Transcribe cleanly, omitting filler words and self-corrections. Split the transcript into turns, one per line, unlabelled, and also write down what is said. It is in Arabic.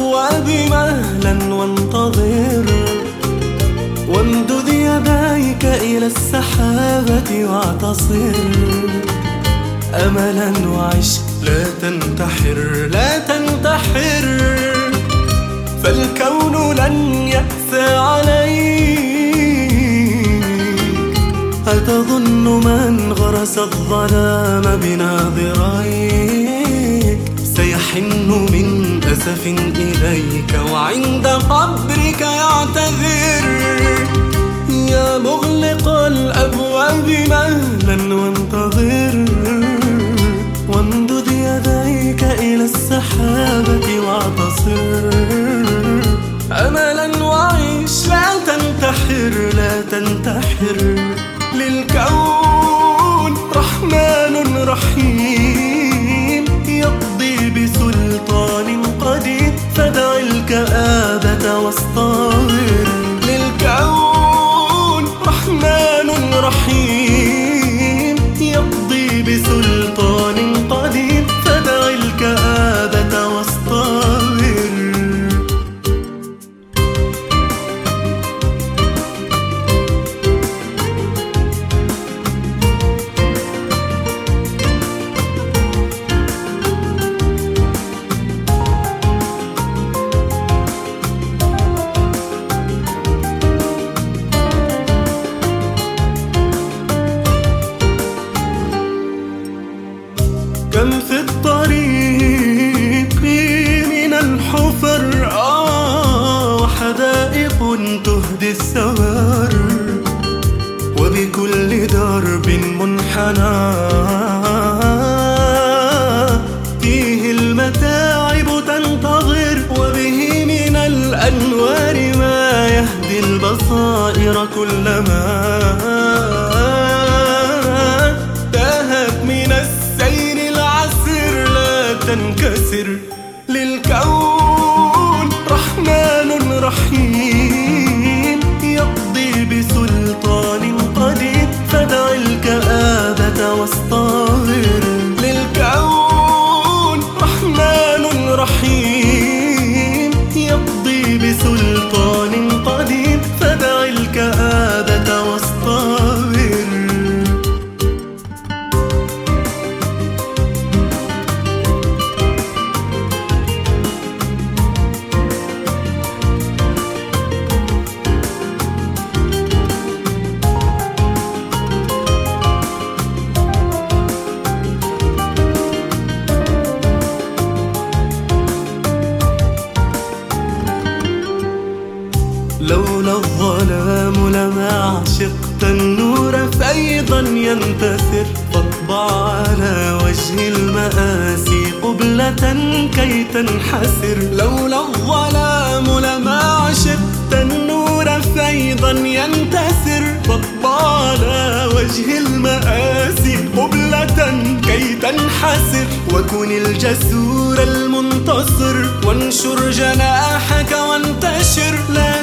الأبواب مهلا وانتظر، وامدد يديك إلى السحابة واعتصر أملا وعش، لا تنتحر لا تنتحر، فالكون لن يأسى عليك. أتظن من غرس الظلام بناظريك سيحن من أسف إليك وعند قبرك يعتذر؟ يا مغلق الأبواب مهلا وانتظر، وامدد يديك إلى السحابة واعتصر أملا وعيش، لا تنتحر لا تنتحر، للكون رحمن رحيم يقضي بسلطان قدير، فدع الكآبة واستغفر. للكون رحمن رحيم يقضي بسلطان قدير، فدع الكآبة واستغفر. كم في الطريق من الحفر وحدائق تهدي الثمر، وبكل درب منحنى فيه المتاعب تنتظر، وبه من الأنوار ما يهدي البصائر كلما تاهت من السير العسر لا تنكسر. للكون رحمن رحيم يقضي بسلطان قدير، فدع الكآبة واستغفر. للكون رحمن رحيم يقضي بسلطان قدير، فدع الكآبة واستغفر. لولا الظلام لما عشقت النور فأيضا ينتثر، فاطبع على وجه المآسي قبلة كي تنحسر. لولا الظلام لما عشقت النور فأيضا ينتثر، فاطبع على وجه المآسي قبلة كي تنحسر. وكن الجسور المنتصر وانشر جناحك وانتشر، لا